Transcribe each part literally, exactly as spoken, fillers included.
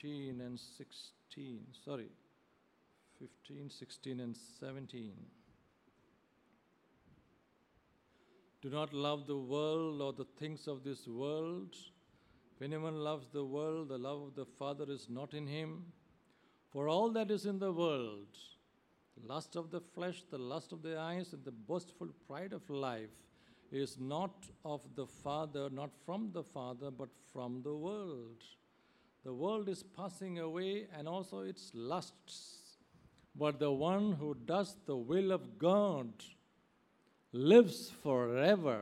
fifteen and sixteen. Sorry, fifteen, sixteen, and seventeen. Do not love the world or the things of this world. If anyone loves the world, the love of the Father is not in him. For all that is in the world, the lust of the flesh, the lust of the eyes, and the boastful pride of life is not of the Father, not from the Father, but from the world. The world is passing away and also its lusts. But the one who does the will of God lives forever.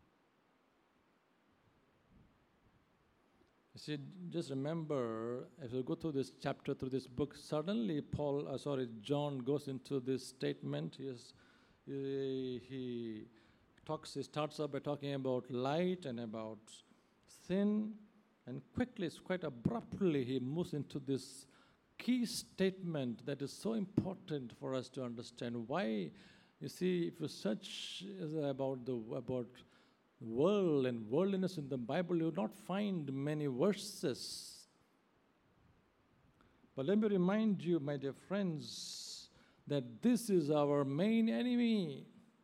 You see, just remember, as we go through this chapter, through this book, suddenly Paul, uh, sorry, John goes into this statement. He, is, he, he talks, he starts up by talking about light and about sin, and quickly, quite abruptly, he moves into this key statement that is so important for us to understand. Why? You see, if you search about the about world and worldliness in the Bible, you will not find many verses. But let me remind you, my dear friends, that this is our main enemy.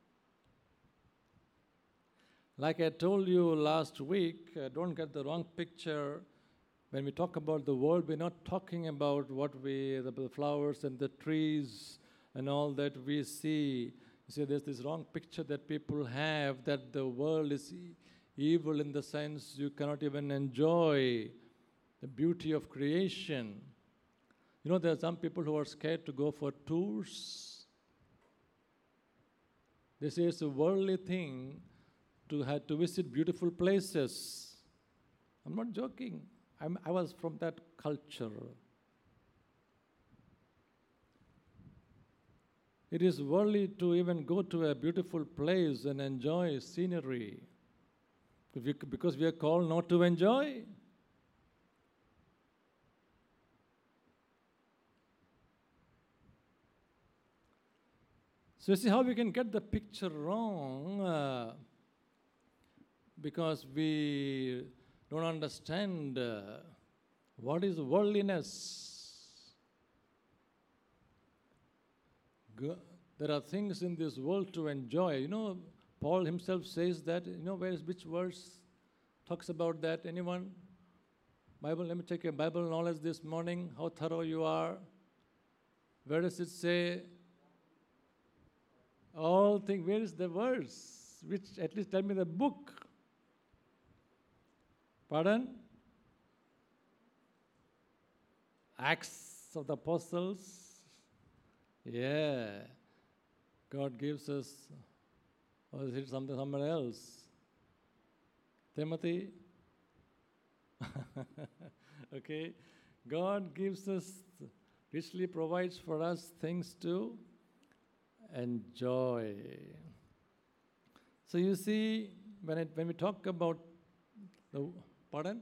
Like I told you last week, uh, don't get the wrong picture. When we talk about the world, we're not talking about what we, the, the flowers and the trees and all that we see. You see, there's this wrong picture that people have that the world is e- evil in the sense you cannot even enjoy the beauty of creation. You know, there are some people who are scared to go for tours. They say it's a worldly thing to have to visit beautiful places. I'm not joking. I'm, I was from that culture. It is worldly to even go to a beautiful place and enjoy scenery, because we are called not to enjoy. So you see how we can get the picture wrong, uh, because we don't understand uh, what is worldliness. There are things in this world to enjoy. You know, Paul himself says that. You know, where is which verse talks about that? Anyone? Bible, let me check your Bible knowledge this morning, how thorough you are. Where does it say? All things, where is the verse? Which, at least tell me the book. Pardon? Acts of the Apostles. Yeah, God gives us, or is it something somewhere else? Timothy? Okay, God gives us, richly provides for us things to enjoy. So you see, when it, when we talk about the, pardon?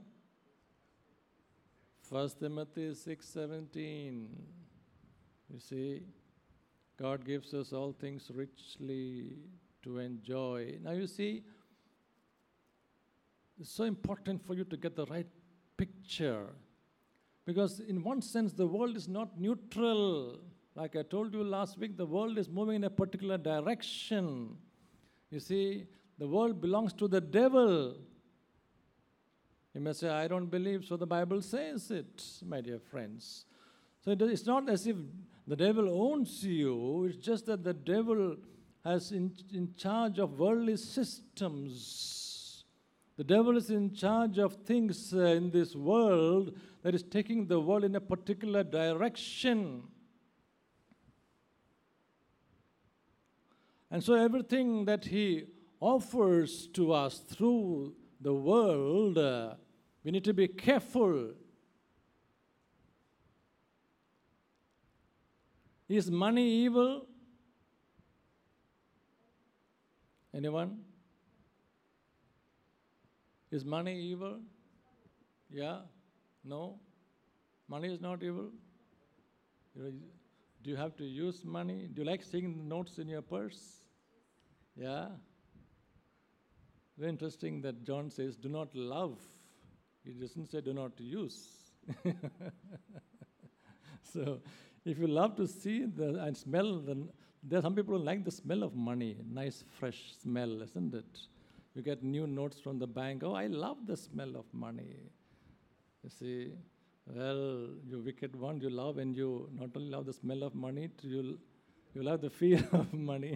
First Timothy six seventeen, you see, God gives us all things richly to enjoy. Now you see, it's so important for you to get the right picture, because in one sense the world is not neutral. Like I told you last week, the world is moving in a particular direction. You see, the world belongs to the devil. You may say, I don't believe, so the Bible says it, my dear friends. So it, it's not as if the devil owns you. It's just that the devil has in, in charge of worldly systems. The devil is in charge of things uh, in this world that is taking the world in a particular direction. And so everything that he offers to us through the world, uh, we need to be careful. Is money evil? Anyone? Is money evil? Yeah? No? Money is not evil? You know, do you have to use money? Do you like seeing the notes in your purse? Yeah? Very interesting that John says, do not love. He doesn't say do not use. So if you love to see the, and smell, then there are some people who like the smell of money, nice fresh smell, isn't it? You get new notes from the bank. Oh, I love the smell of money. You see, well, you wicked one, you love and you not only love the smell of money, you, you love the fear of money.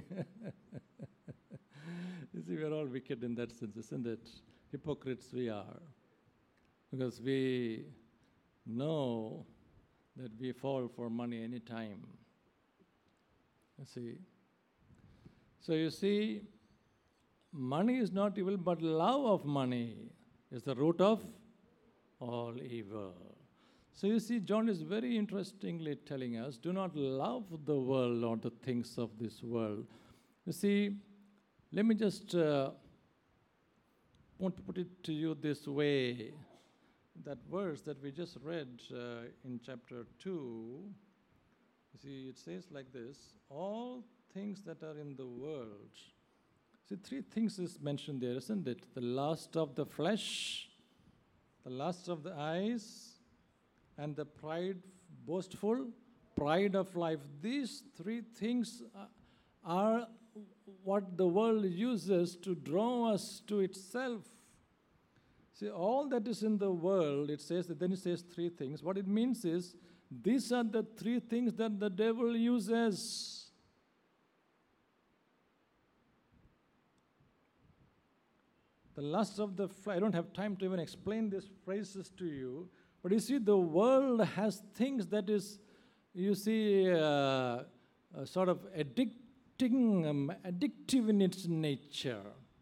You see, we are all wicked in that sense, isn't it? Hypocrites we are. Because we know that we fall for money any time. You see. So you see, money is not evil, but love of money is the root of all evil. So you see, John is very interestingly telling us, do not love the world or the things of this world. You see, let me just uh, want to put it to you this way. That verse that we just read uh, in chapter two, you see, it says like this, all things that are in the world. See, three things is mentioned there, isn't it? The lust of the flesh, the lust of the eyes, and the pride, boastful pride of life. These three things are what the world uses to draw us to itself. See, all that is in the world, it says, then it says three things. What it means is, these are the three things that the devil uses. The lust of the flesh, I don't have time to even explain these phrases to you, but you see, the world has things that is, you see, uh, uh, sort of addicting, um, addictive in its nature.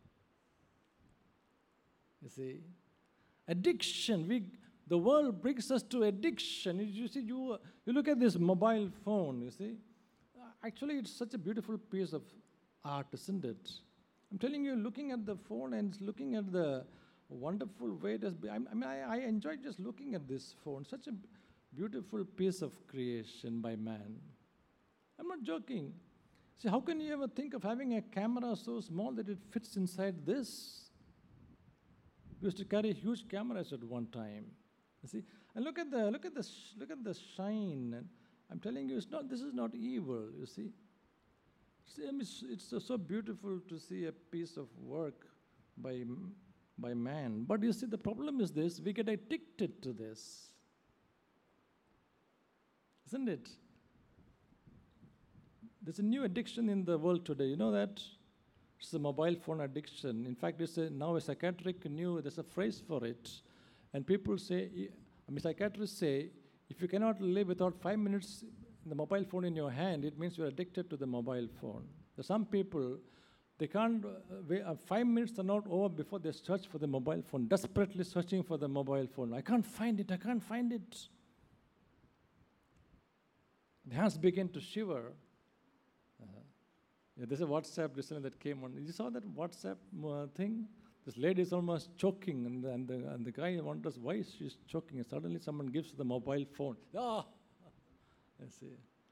You see, addiction. We, the world brings us to addiction. You see, you you look at this mobile phone. You see, actually, it's such a beautiful piece of art, isn't it? I'm telling you, looking at the phone and looking at the wonderful way it has been. I mean, I, I enjoy just looking at this phone. Such a beautiful piece of creation by man. I'm not joking. See, how can you ever think of having a camera so small that it fits inside this? We used to carry huge cameras at one time. You see, and look at the look at the sh- look at the shine. And I'm telling you, it's not. This is not evil. You see, see I mean, it's, it's so, so beautiful to see a piece of work by by man. But you see, the problem is this: we get addicted to this, isn't it? There's a new addiction in the world today. You know that? It's a mobile phone addiction. In fact, it's a, now a psychiatric new, there's a phrase for it. And people say, I mean, psychiatrists say, if you cannot live without five minutes in the mobile phone in your hand, it means you're addicted to the mobile phone. There's some people, they can't, uh, wait, uh, five minutes are not over before they search for the mobile phone, desperately searching for the mobile phone. I can't find it, I can't find it. The hands begin to shiver. Uh, Yeah, there's a WhatsApp recently that came on. You saw that WhatsApp uh, thing? This lady is almost choking, and the, and the, and the guy wonders why she's choking. And suddenly someone gives her the mobile phone. Ah! You see.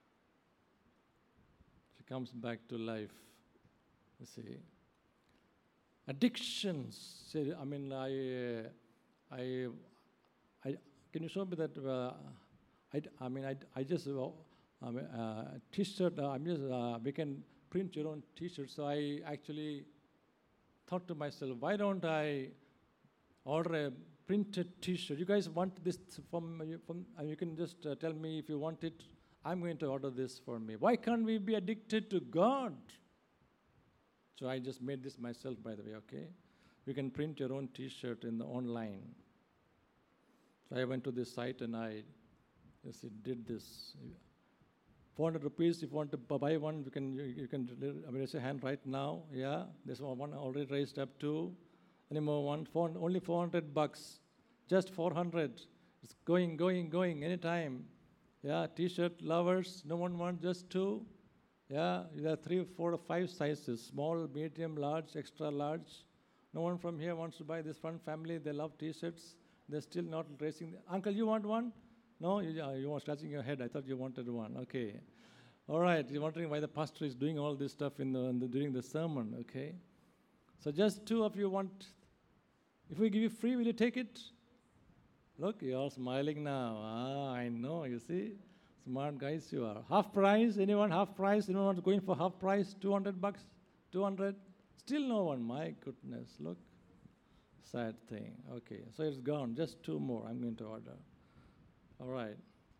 She comes back to life. You see. Addictions. See, I mean, I, uh, I, I, can you show me that? Uh, I, I mean, I, I just, uh, I mean, uh, t-shirt, uh, I'm just, uh, we can print your own t-shirt. So I actually thought to myself, why don't I order a printed t-shirt? You guys want this from, from and you can just uh, tell me if you want it. I'm going to order this for me. Why can't we be addicted to God? So I just made this myself, by the way, okay? You can print your own t-shirt in the online. So I went to this site and I just did this. four hundred rupees, if you want to buy one, you can, you, you can raise your hand right now. Yeah, there's one already raised up to. Any more one? Four, only four hundred bucks. Just four hundred. It's going, going, going, anytime. Yeah, t-shirt lovers, no one wants just two. Yeah, there are three, four, or five sizes, small, medium, large, extra large. No one from here wants to buy this one family. They love t-shirts. They're still not raising. The, Uncle, you want one? No, you, uh, you were scratching your head. I thought you wanted one. Okay. All right. You're wondering why the pastor is doing all this stuff in the, in the, during the sermon. Okay. So just two of you want. If we give you free, will you take it? Look, you are smiling now. Ah, I know, you see. Smart guys you are. Half price, anyone half price? Anyone wants going for half price? two hundred bucks? two hundred? Still no one. My goodness, look. Sad thing. Okay, so it's gone. Just two more I'm going to order. All right.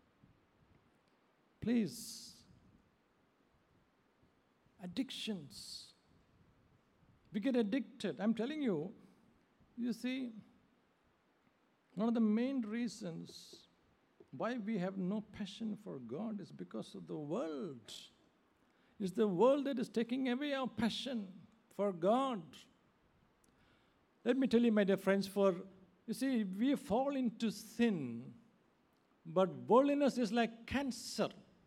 Please. Addictions. We get addicted. I'm telling you, you see, one of the main reasons why we have no passion for God is because of the world. It's the world that is taking away our passion for God. Let me tell you, my dear friends, for, you see, we fall into sin, but worldliness is like cancer.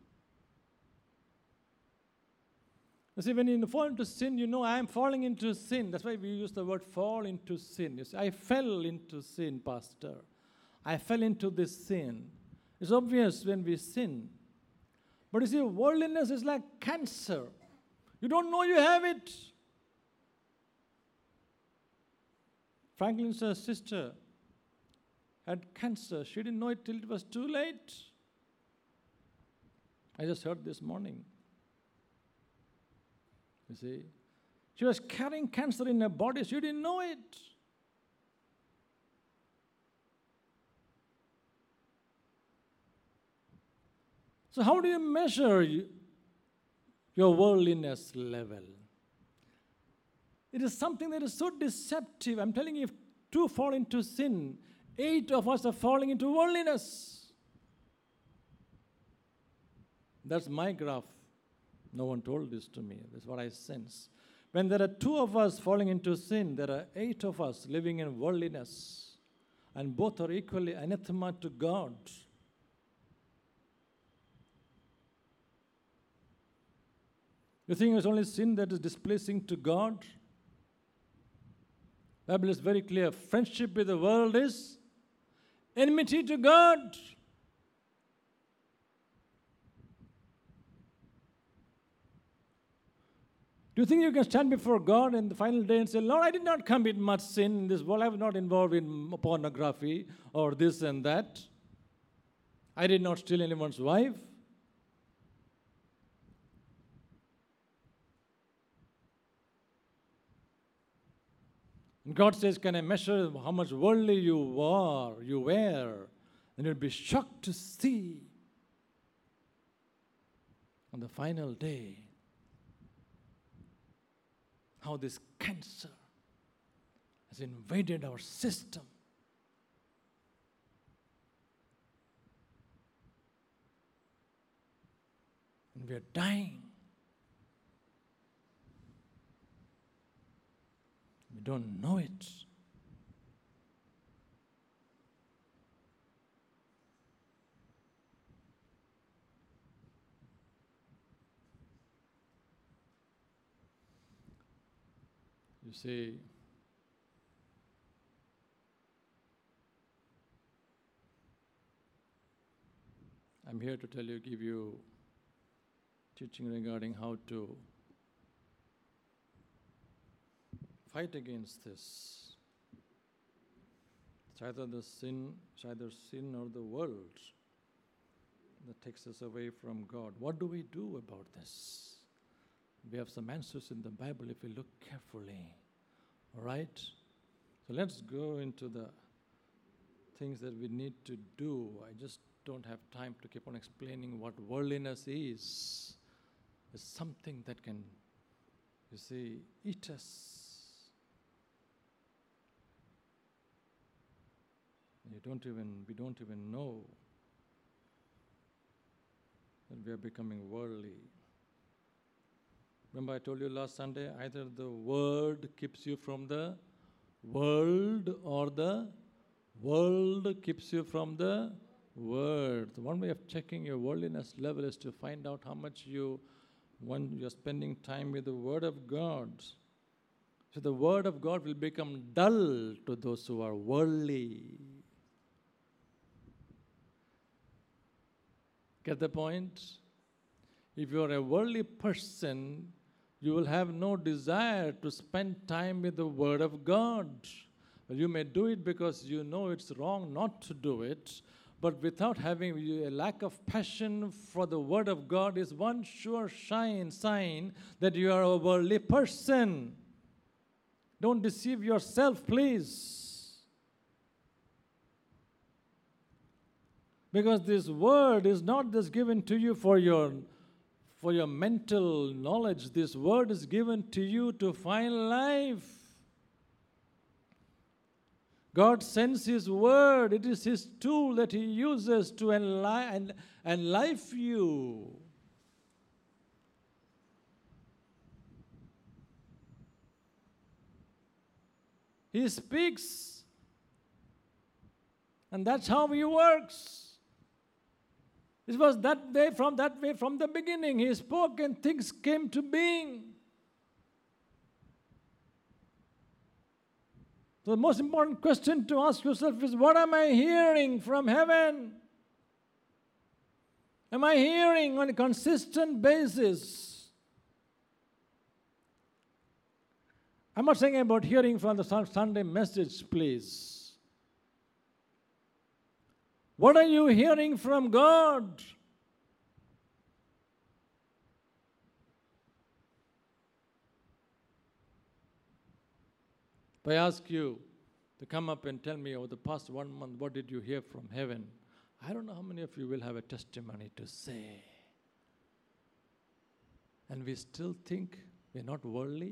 You see, when you fall into sin, you know, I am falling into sin. That's why we use the word fall into sin. You see, I fell into sin, Pastor. I fell into this sin. It's obvious when we sin. But you see, worldliness is like cancer. You don't know you have it. Franklin's sister had cancer. She didn't know it till it was too late. I just heard this morning. You see, she was carrying cancer in her body. She didn't know it. So how do you measure you, your worldliness level? It is something that is so deceptive. I'm telling you, if two fall into sin, eight of us are falling into worldliness. That's my graph. No one told this to me. That's what I sense. When there are two of us falling into sin, there are eight of us living in worldliness. And both are equally anathema to God. You think it's only sin that is displeasing to God? The Bible is very clear. Friendship with the world is enmity to God. Do you think you can stand before God in the final day and say, Lord, I did not commit much sin in this world. I was not involved in pornography or this and that. I did not steal anyone's wife. And God says, can I measure how much worldly you are, you were? And you'll be shocked to see on the final day how this cancer has invaded our system. And we are dying. We don't know it. You see, I'm here to tell you, give you teaching regarding how to fight against this. It's either the sin, it's either sin or the world that takes us away from God. What do we do about this? We have some answers in the Bible if we look carefully. All right? So let's go into the things that we need to do. I just don't have time to keep on explaining what worldliness is. It's something that can, you see, eat us. You don't even, we don't even know that we are becoming worldly. Remember I told you last Sunday, either the word keeps you from the world or the world keeps you from the word. The one way of checking your worldliness level is to find out how much you, when you're spending time with the Word of God. So the Word of God will become dull to those who are worldly. Get the point? If you are a worldly person, you will have no desire to spend time with the Word of God. Well, you may do it because you know it's wrong not to do it, but without having a lack of passion for the Word of God is one sure shine, sign that you are a worldly person. Don't deceive yourself, please. Because this Word is not just given to you for your, for your mental knowledge. This Word is given to you to find life. God sends His Word. It is His tool that He uses to enli- enlife you. He speaks, and that's how He works. It was that way, from that way, from the beginning. He spoke and things came to being. So the most important question to ask yourself is, what am I hearing from heaven? Am I hearing on a consistent basis? I'm not saying about hearing from the Sunday message, please. What are you hearing from God? If I ask you to come up and tell me over the past one month, what did you hear from heaven? I don't know how many of you will have a testimony to say. And we still think we're not worldly?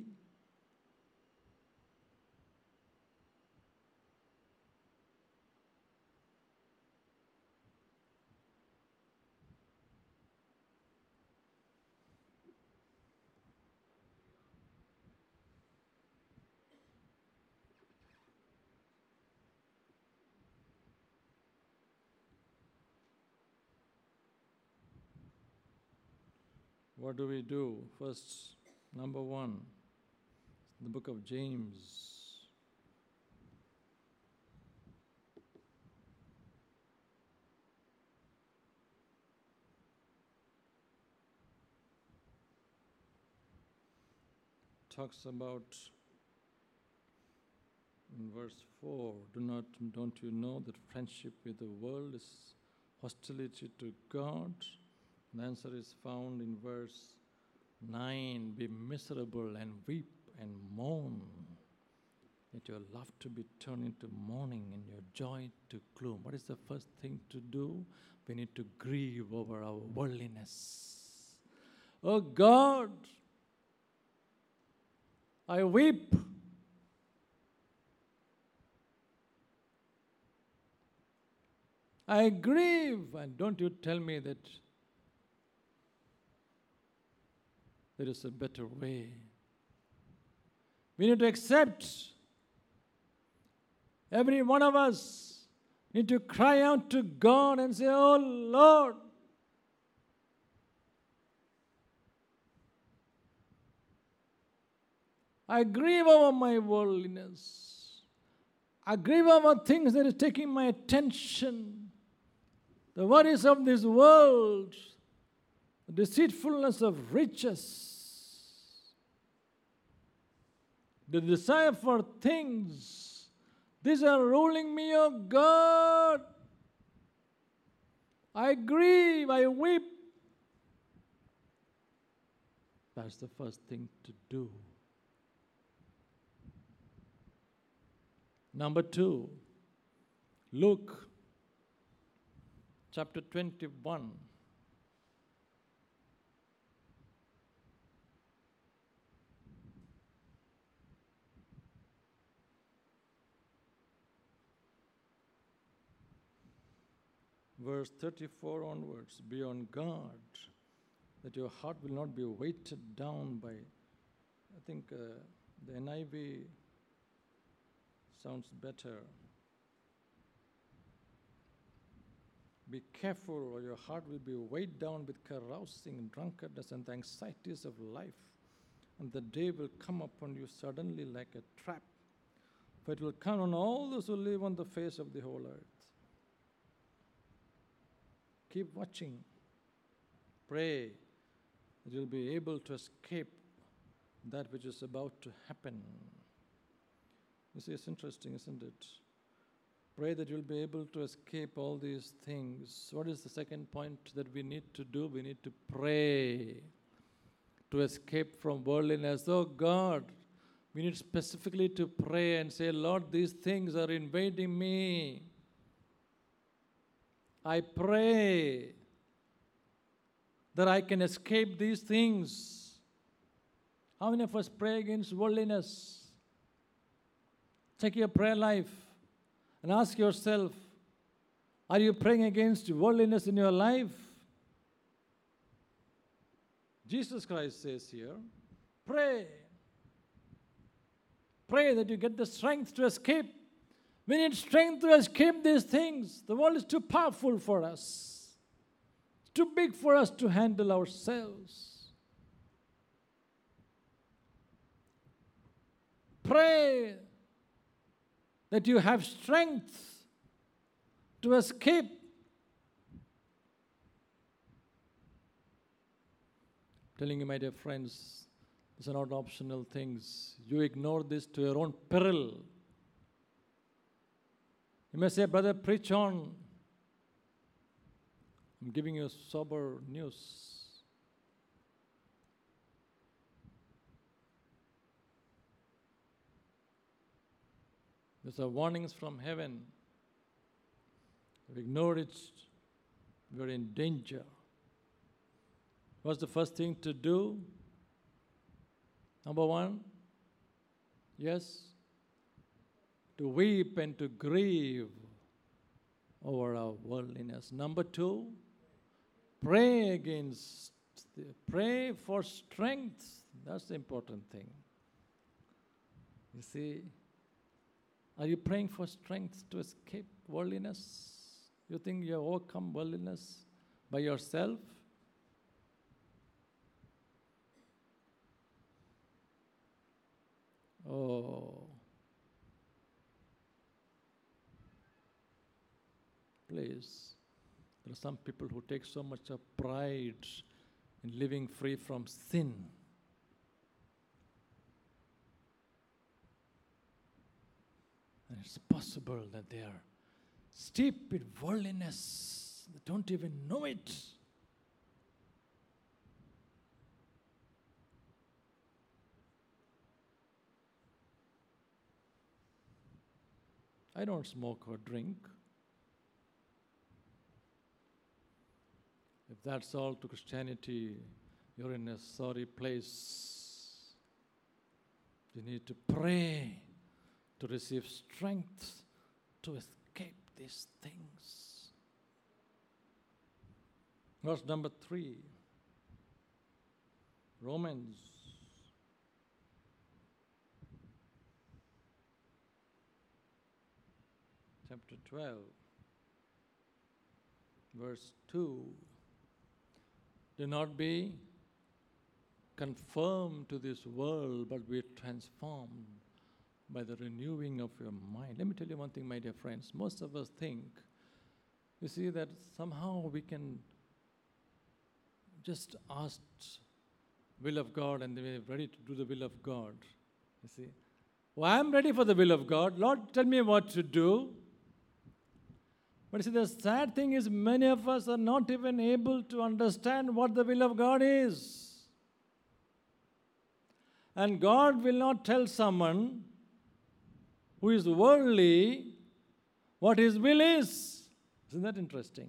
What do we do? First, number one, the book of James. Talks about, in verse four, do not, don't you know that friendship with the world is hostility to God? The answer is found in verse nine. Be miserable and weep and mourn. Let your laughter be turned into mourning and your joy to gloom. What is the first thing to do? We need to grieve over our worldliness. Oh God, I weep. I grieve. And don't you tell me that there is a better way. We need to accept. Every one of us need to cry out to God and say, oh Lord, I grieve over my worldliness. I grieve over things that are taking my attention. The worries of this world, the deceitfulness of riches, the desire for things. These are ruling me, oh God. I grieve, I weep. That's the first thing to do. Number two, Luke chapter twenty-one. Verse thirty-four onwards, be on guard that your heart will not be weighted down by, I think uh, the N I V sounds better. Be careful or your heart will be weighed down with carousing, drunkenness, and the anxieties of life. And the day will come upon you suddenly like a trap. For it will come on all those who live on the face of the whole earth. Keep watching. Pray that you'll be able to escape that which is about to happen. You see, it's interesting, isn't it? Pray that you'll be able to escape all these things. What is the second point that we need to do? We need to pray to escape from worldliness. Oh God, we need specifically to pray and say, Lord, these things are invading me. I pray that I can escape these things. How many of us pray against worldliness? Check your prayer life and ask yourself, are you praying against worldliness in your life? Jesus Christ says here, pray. Pray that you get the strength to escape. We need strength to escape these things. The world is too powerful for us. It's too big for us to handle ourselves. Pray that you have strength to escape. Telling you, my dear friends, these are not optional things. You ignore this to your own peril. You may say, brother, preach on. I'm giving you sober news. These are warnings from heaven. If you ignore it, you're in danger. What's the first thing to do? Number one, yes, to weep and to grieve over our worldliness. Number two, pray against, the, pray for strength. That's the important thing. You see, are you praying for strength to escape worldliness? You think you have overcome worldliness by yourself? Oh, please. There are some people who take so much of pride in living free from sin. And it's possible that they are steeped in worldliness. They don't even know it. I don't smoke or drink. If that's all to Christianity, you're in a sorry place. You need to pray to receive strength to escape these things. Verse number three, Romans chapter twelve, verse two. Do not be conformed to this world, but be transformed by the renewing of your mind. Let me tell you one thing, my dear friends. Most of us think, you see, that somehow we can just ask will of God and we're ready to do the will of God. You see, well, I'm ready for the will of God. Lord, tell me what to do. But you see, the sad thing is many of us are not even able to understand what the will of God is. And God will not tell someone who is worldly what his will is. Isn't that interesting?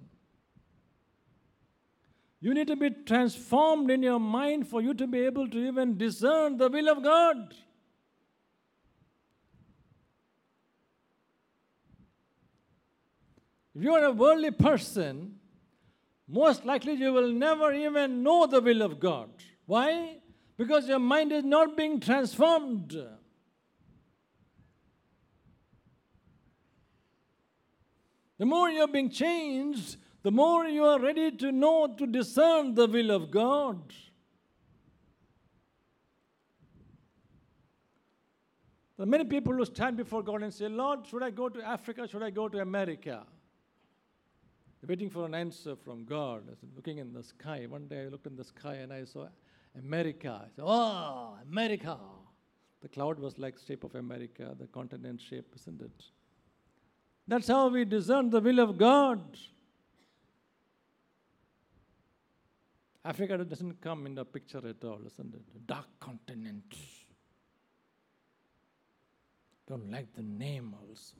You need to be transformed in your mind for you to be able to even discern the will of God. If you are a worldly person, most likely you will never even know the will of God. Why? Because your mind is not being transformed. The more you are being changed, the more you are ready to know, to discern the will of God. There are many people who stand before God and say, Lord, should I go to Africa? Should I go to America? They're waiting for an answer from God. I was looking in the sky. One day I looked in the sky and I saw America. I said, oh, America. The cloud was like shape of America, the continent shape, isn't it? That's how we discern the will of God. Africa doesn't come in the picture at all, isn't it? A dark continent. Don't like the name also.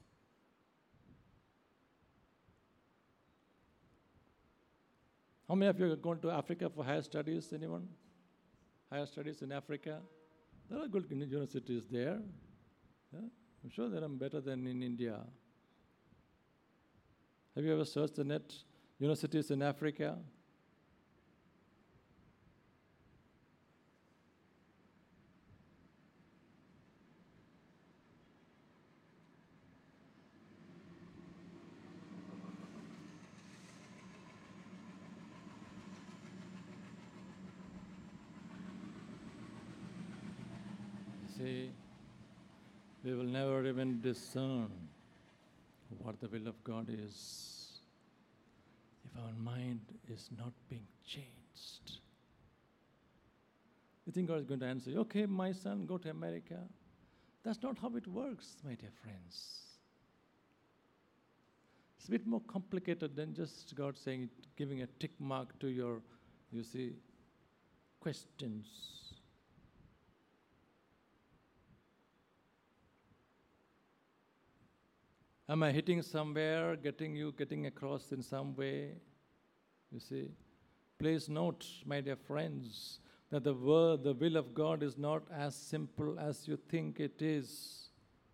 How many of you are going to Africa for higher studies? Anyone? Higher studies in Africa? There are good universities there. Yeah? I'm sure they are better than in India. Have you ever searched the net? Universities in Africa? See, we will never even discern what the will of God is if our mind is not being changed. You think God is going to answer, okay, my son, go to America. That's not how it works, my dear friends. It's a bit more complicated than just God saying, giving a tick mark to your, you see, questions. Am I hitting somewhere, getting you, getting across in some way? You see, please note, my dear friends, that the word, the will of God is not as simple as you think it is.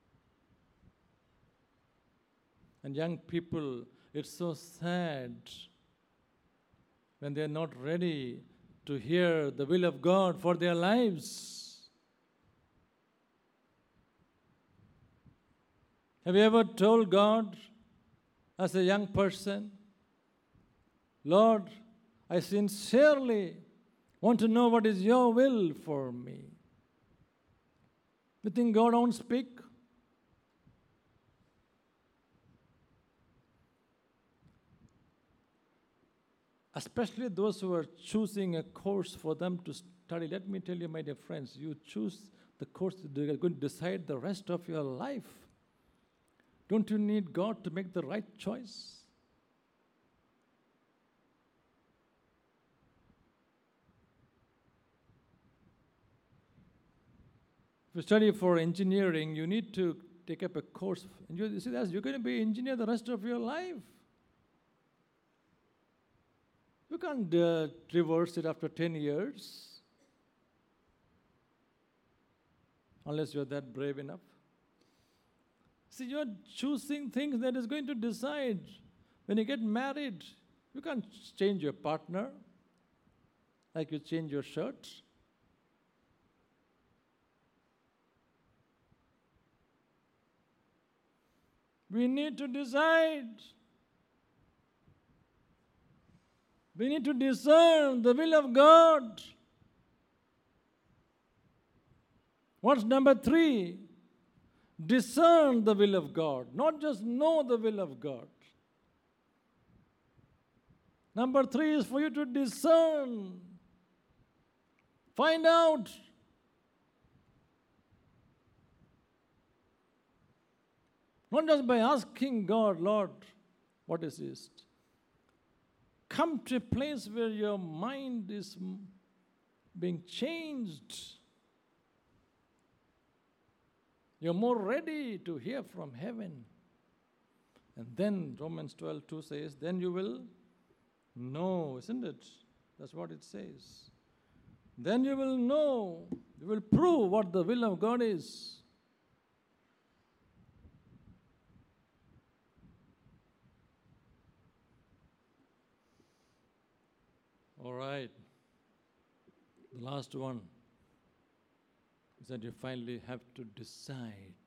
And young people, it's so sad when they're not ready to hear the will of God for their lives. Have you ever told God as a young person, Lord, I sincerely want to know what is your will for me? You think God won't speak? Especially those who are choosing a course for them to study. Let me tell you, my dear friends, you choose the course that you're going to decide the rest of your life. Don't you need God to make the right choice? If you study for engineering, you need to take up a course. And you see, you're going to be an engineer the rest of your life. You can't uh, reverse it after ten years unless you're that brave enough. See, you're choosing things that is going to decide. When you get married, you can't change your partner like you change your shirt. We need to decide. We need to discern the will of God. What's number three? Discern the will of God, not just know the will of God. Number three is for you to discern. Find out. Not just by asking God, Lord, what is this? Come to a place where your mind is being changed. You're more ready to hear from heaven. And then Romans twelve two says, then you will know, isn't it? That's what it says. Then you will know, you will prove what the will of God is. All right. The last one is that you finally have to decide.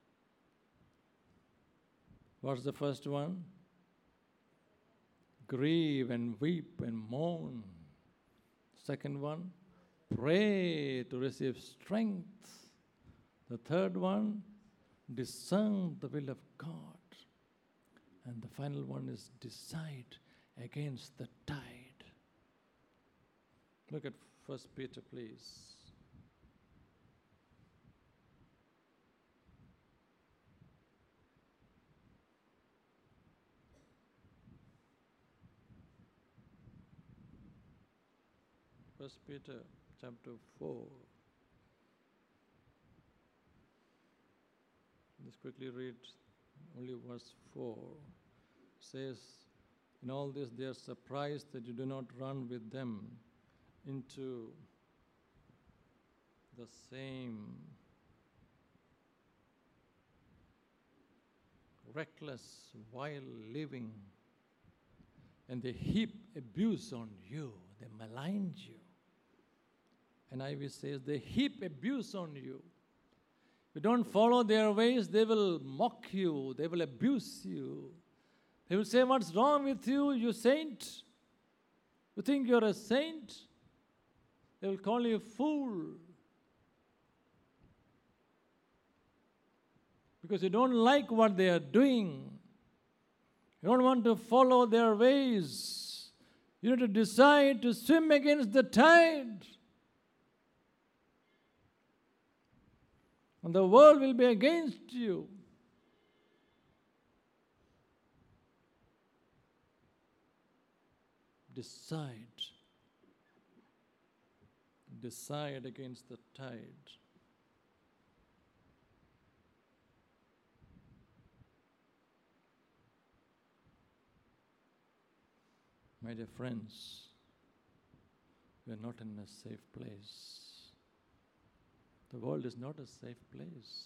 What's the first one? Grieve and weep and mourn. Second one, pray to receive strength. The third one, discern the will of God. And the final one is decide against the tide. Look at First Peter, please. First Peter chapter four. Let's quickly read only verse four. It says, in all this they are surprised that you do not run with them into the same reckless, wild living, and they heap abuse on you, they maligned you. And I V says they heap abuse on you. If you don't follow their ways, they will mock you, they will abuse you. They will say, what's wrong with you, you saint? You think you're a saint? They will call you a fool. Because you don't like what they are doing. You don't want to follow their ways. You need to decide to swim against the tide. And the world will be against you. Decide. Decide against the tide. My dear friends, we are not in a safe place. The world is not a safe place.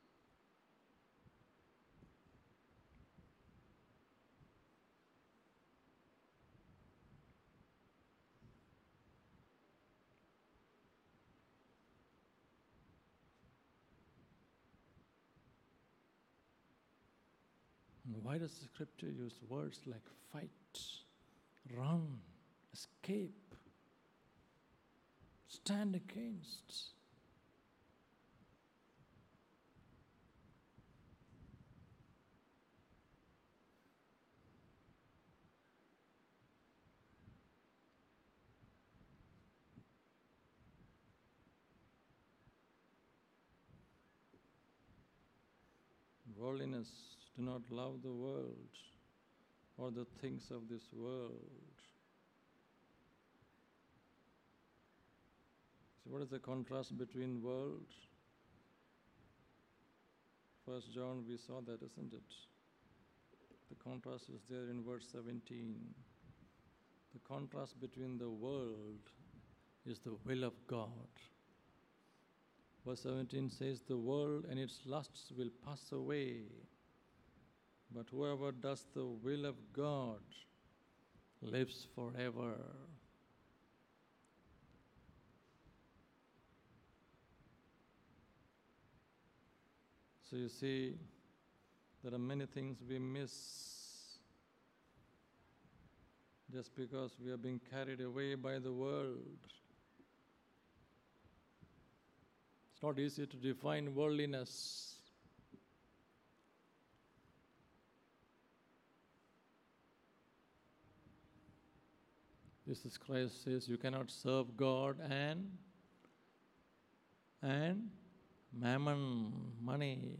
And why does the scripture use words like fight, run, escape, stand against? Worldliness, do not love the world or the things of this world. So what is the contrast between world? First John, we saw that, isn't it? The contrast is there in verse seventeen. The contrast between the world is the will of God. Verse seventeen says, the world and its lusts will pass away, but whoever does the will of God lives forever. So you see, there are many things we miss just because we are being carried away by the world. It's not easy to define worldliness. Jesus Christ says you cannot serve God and and mammon, money.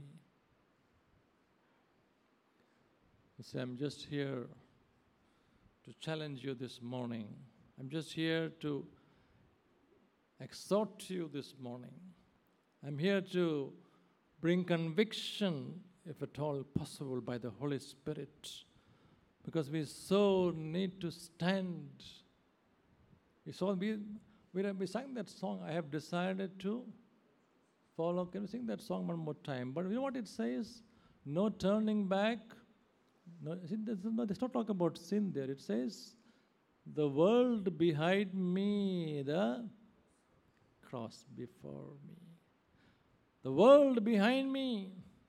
You say, I'm just here to challenge you this morning. I'm just here to exhort you this morning. I'm here to bring conviction, if at all possible, by the Holy Spirit, because we so need to stand. We saw we we, we sang that song. I have decided to follow. Can we sing that song one more time? But you know what it says? No turning back. No, see, there's no, there's not talk about sin there. It says, the world behind me, the cross before me. The world behind me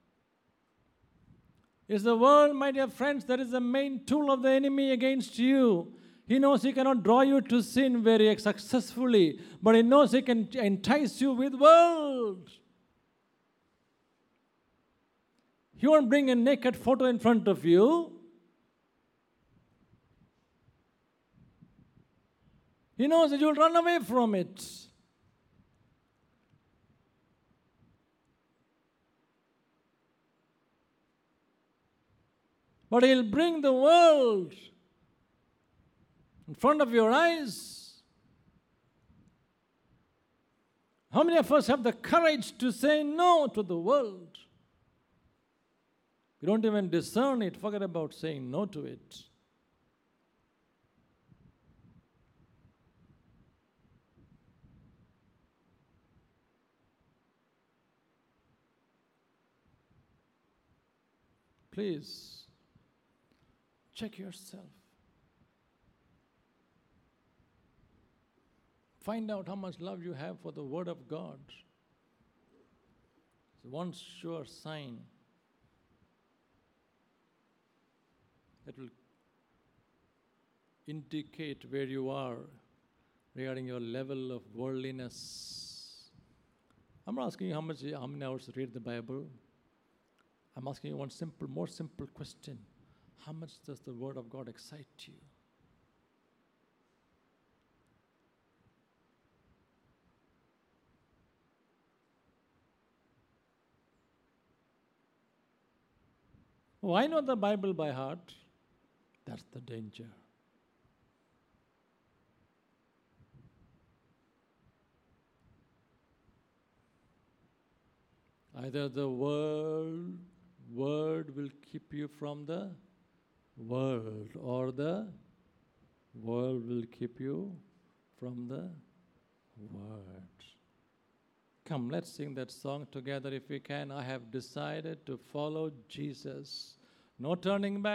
is the world, my dear friends, that is the main tool of the enemy against you. He knows he cannot draw you to sin very successfully, but he knows he can entice you with world. He won't bring a naked photo in front of you. He knows that you'll run away from it. But he'll bring the world in front of your eyes. How many of us have the courage to say no to the world? We don't even discern it. Forget about saying no to it. Please check yourself. Find out how much love you have for the Word of God. It's one sure sign that will indicate where you are regarding your level of worldliness. I'm not asking you how much, how many hours you read the Bible. I'm asking you one simple, more simple question. How much does the Word of God excite you? Oh, I know the Bible by heart. That's the danger. Either the world, word will keep you from the world, or the world will keep you from the word. Come, let's sing that song together if we can. I have decided to follow Jesus. No turning back.